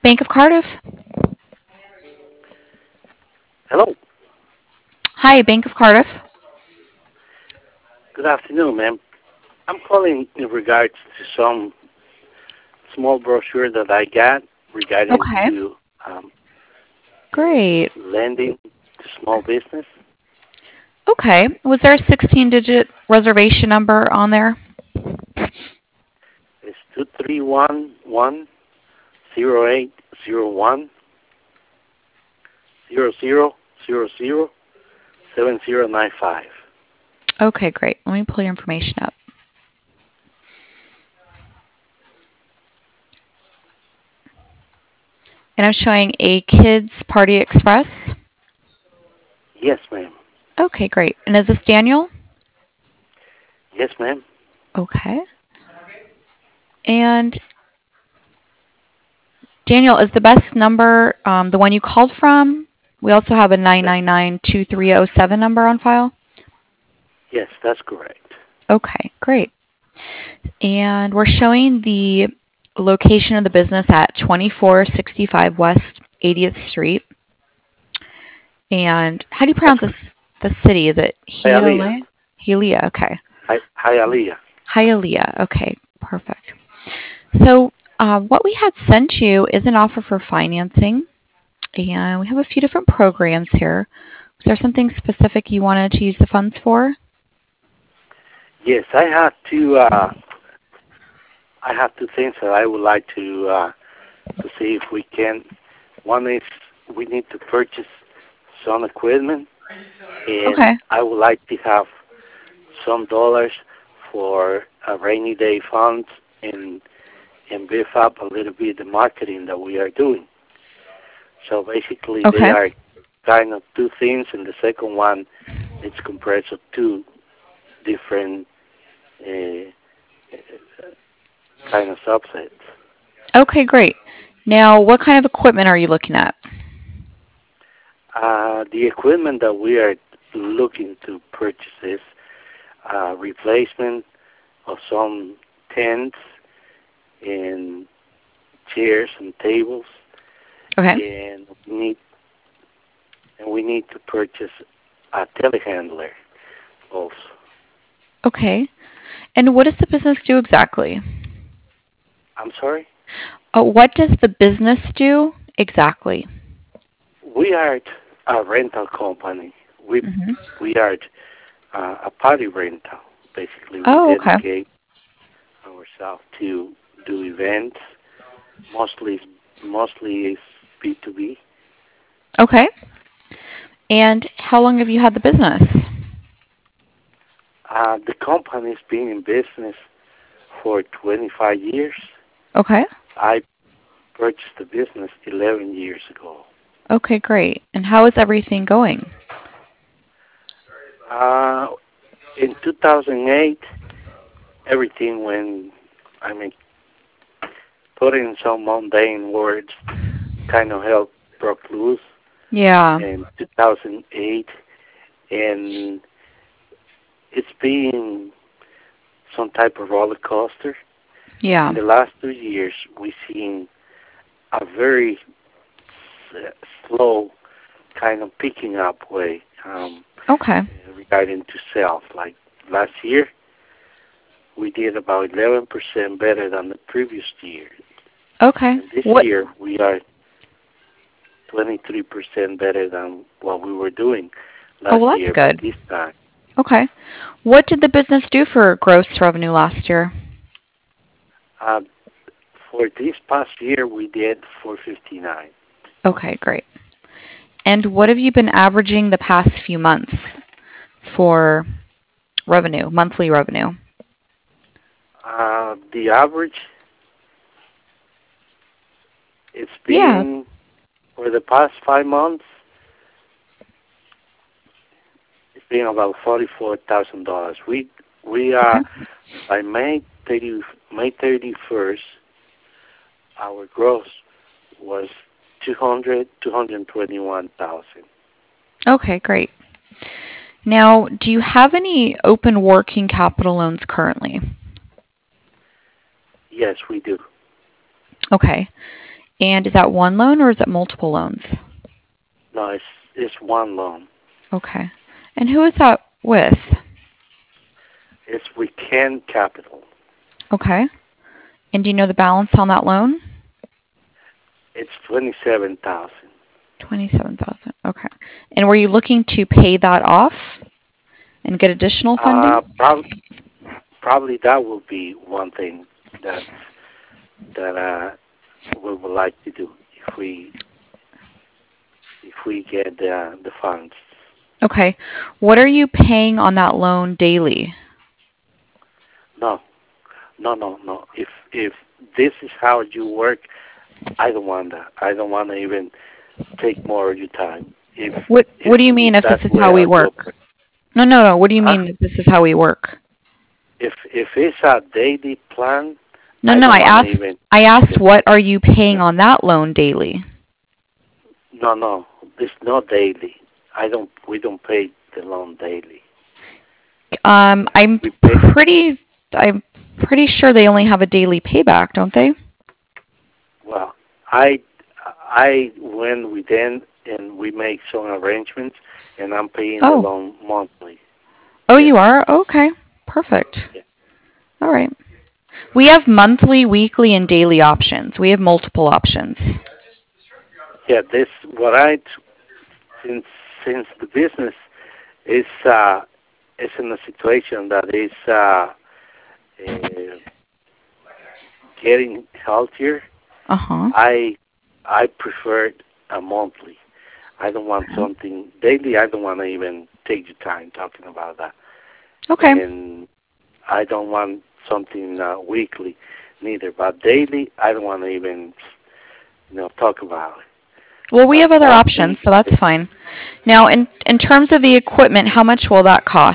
Bank of Cardiff. Hello. Hi, Bank of Cardiff. Good afternoon, ma'am. I'm calling in regards to some small brochure that I got regarding Okay, to great. lending to small business. Okay, was there a 16-digit reservation number on there? It's 231-108-0000-7095. Okay, great. Let me pull your information up. And I'm showing a Kids Party Express. Yes, ma'am. Okay, great. And is this Daniel? Yes, ma'am. Okay. And Daniel, is the best number the one you called from? We also have a That, 999-2307 number on file. yes, that's correct. Okay, great. And we're showing the location of the business at 2465 West 80th Street. And how do you That's pronounce this? The city? Is it Hialeah. Hialeah? Hialeah. Okay. Hialeah. Hialeah. Okay. Perfect. So, what we had sent you is an offer for financing, and we have a few different programs here. Is there something specific you wanted to use the funds for? Yes, I have two things that I would like to see if we can. One is we need to purchase some equipment, and Okay. I would like to have some dollars for a rainy day funds and beef up a little bit the marketing that we are doing. So basically, they Okay. are kind of two things, and the second one is comprised of two different uh, kind of subsets. Okay, great. Now, what kind of equipment are you looking at? The equipment that we are looking to purchase is replacement of some tents and chairs and tables, Okay. and we need to purchase a telehandler also. Okay. And what does the business do exactly? I'm sorry. What does the business do exactly? We are a rental company. We Hmm. we are a party rental. Basically, we Oh, okay. dedicate ourselves to do events. Mostly, mostly is B2B. Okay. And how long have you had the business? The company's been in business for 25 years. Okay. I purchased the business 11 years ago. Okay, great. And how is everything going? Uh, in 2008, everything went, I mean, putting some mundane words, kind of hell broke loose Yeah. in 2008, and it's been some type of roller coaster. In Yeah. the last 2 years, we've seen a very s- slow kind of picking up way Okay. regarding to sales. Like last year, we did about 11% better than the previous year. Okay. And this What? year, we are 23% better than what we were doing Oh, last well, that's year by good. this time. Okay. What did the business do for gross revenue last year? Uh, for this past year, we did 459. Okay, great. And what have you been averaging the past few months for revenue, monthly revenue? The average, it's Yeah. been for the past 5 months, it's been about $44,000. We Okay. by May 31st, our gross was 221,000. Okay, great. Now, do you have any open working capital loans currently? Yes, we do. Okay. And is that one loan or is it multiple loans? No, it's one loan. Okay. And who is that with? It's with Ken Capital. Okay. And do you know the balance on that loan? It's $27,000. 27,000. Okay. And were you looking to pay that off and get additional funding? Probably that will be one thing that we would like to do if we get the funds. Okay. What are you paying on that loan daily? No. If this is how you work, I don't want that. I don't want to even take more of your time. What do you mean if this is how we work? No. What do you mean if this is how we work? If it's a daily plan. No. I asked what are you paying on that loan daily? No. It's not daily. We don't pay the loan daily. I'm pretty sure they only have a daily payback, don't they? Well, I went with them and we make some arrangements, and I'm paying the loan monthly. Oh, you are? Okay, perfect. Yeah. All right. We have monthly, weekly, and daily options. We have multiple options. Yeah, this what since the business is in a situation that is getting healthier. I prefer a monthly. I don't want something daily. I don't want to even take your time talking about that. Okay. And I don't want something weekly neither. But daily, I don't want to even talk about it. Well, we have other options, so that's fine. Now, in terms of the equipment, how much will that cost?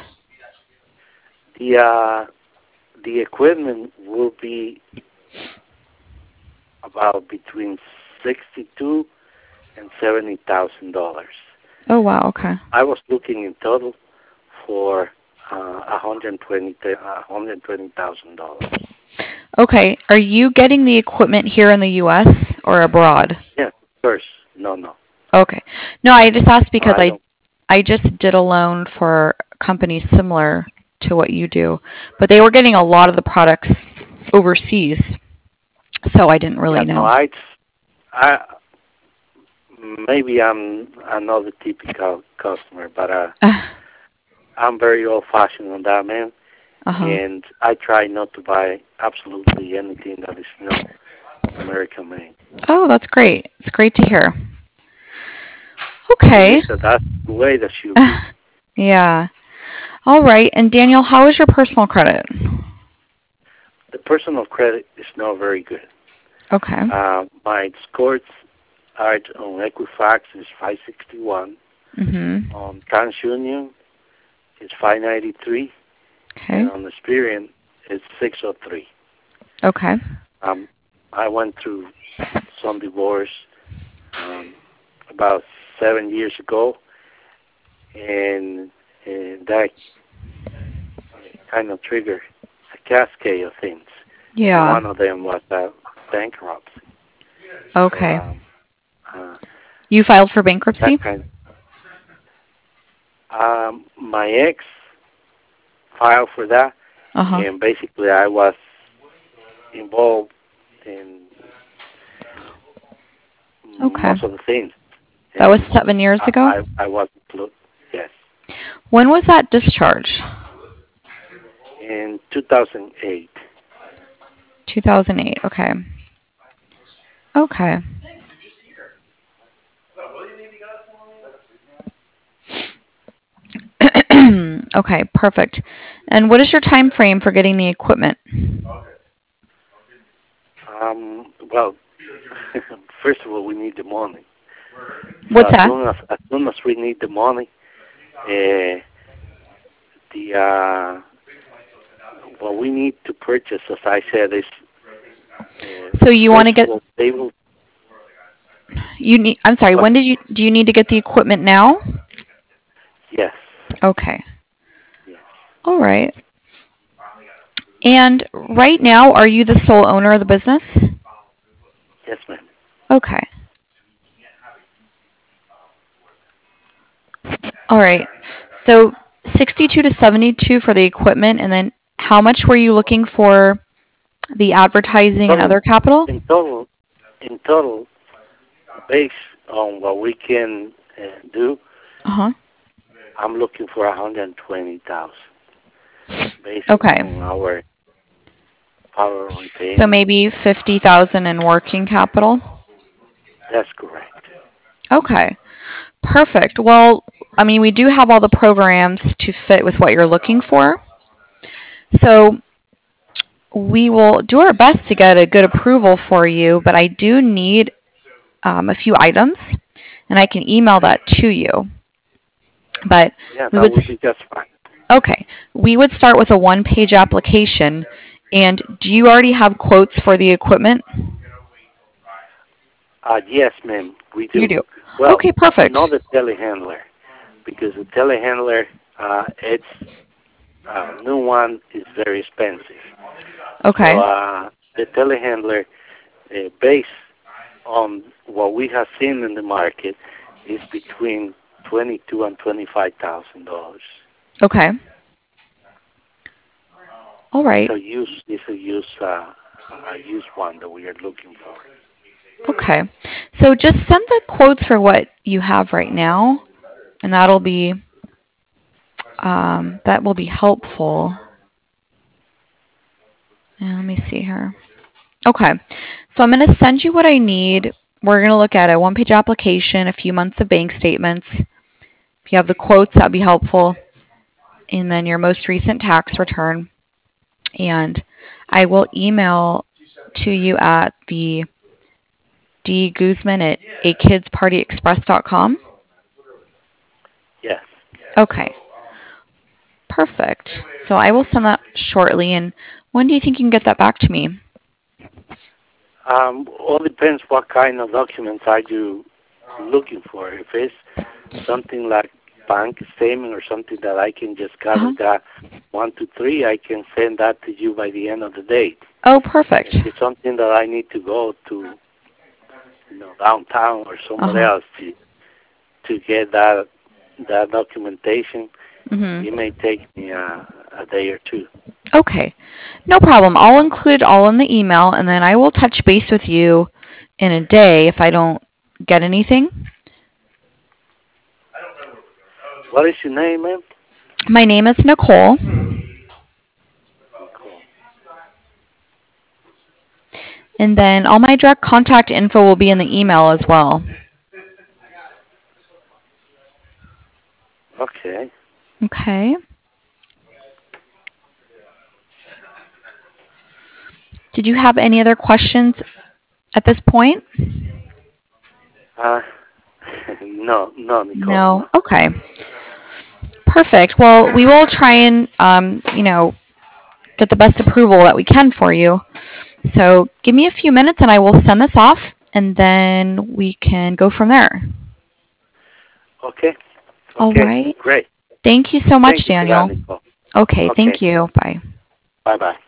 The equipment will be about between $62,000 and $70,000. Oh wow, okay. I was looking in total for $120,000. Okay. Are you getting the equipment here in the U.S. or abroad? Yeah, first. No. Okay. No, I just asked because I just did a loan for a company similar to what you do, but they were getting a lot of the products overseas, so I didn't really know. No, maybe I'm another typical customer, but I'm very old-fashioned on that, man. And I try not to buy absolutely anything that is not American made. Oh, that's great. It's great to hear. Okay. So that's the way that should be. Yeah. All right. And Daniel, how is your personal credit? The personal credit is not very good. Okay. My scores are on Equifax is 561. On TransUnion it's 593. Okay. And on Experian it's 603. Okay. I went through some divorce about 7 years ago, and that kind of triggered a cascade of things. Yeah. And one of them was bankruptcy. Okay. So, you filed for bankruptcy? My ex filed for that, and basically I was involved in most of the things. That was 7 years ago? I was included, yes. When was that discharge? In 2008. 2008, okay. Okay. Okay, perfect. And what is your time frame for getting the equipment? Well, first of all, we need the money. What's that? As soon as we need the money, what we need to purchase, as I said, is. So you want to get. I'm sorry. What? When do you need to get the equipment now? Yes. Okay. Yes. All right. And right now, are you the sole owner of the business? Yes, ma'am. Okay. All right. So 62 to 72 for the equipment, and then how much were you looking for the advertising and Total, other capital? in total, based on what we can do, Uh-huh. I'm looking for 120,000 based Okay. on our power So repayment. maybe 50,000 in working capital? That's correct. Okay. Perfect. Well, I mean, we do have all the programs to fit with what you're looking for. So we will do our best to get a good approval for you, but I do need a few items, and I can email that to you. But Yeah, we that would, would be just fine. okay, we would start with a one-page application. And do you already have quotes for the equipment? Yes, ma'am, we You do. do. Well, Okay, perfect. not the telehandler, because the telehandler, its new one is very expensive. So Okay. the telehandler, based on what we have seen in the market, is between $22,000 and $25,000. Okay. All right. It's a used one that we are looking for. Okay. So just send the quotes for what you have right now, and that will be helpful. And let me see here. Okay. So I'm going to send you what I need. We're going to look at a one-page application, a few months of bank statements. If you have the quotes, that'd be helpful. And then your most recent tax return. And I will email to you at the dguzman at akidspartyexpress.com. Yes. Okay. Perfect. So I will send that shortly. And when do you think you can get that back to me? All depends what kind of documents are you looking for. If it's something like bank statement or something that I can just gather Uh-huh. that 1 to 3, I can send that to you by the end of the day. Oh, perfect. If it's something that I need to go to, downtown or somewhere Uh-huh. else to get that documentation, Mhm. it may take me a day or two. Okay. No problem. I'll include it all in the email, and then I will touch base with you in a day if I don't get anything. What is your name, ma'am? My name is Nicole, Nicole. and then all my direct contact info will be in the email as well. Okay. Okay. Did you have any other questions at this point? Uh, no, Nicole, No? no. Okay. Perfect. Well, we will try and, get the best approval that we can for you. So give me a few minutes and I will send this off, and then we can go from there. Okay. All Okay. right. Great. Thank you so much, Thank you for that, Daniel. Nicole. Okay, thank Okay. you. Bye. Bye-bye.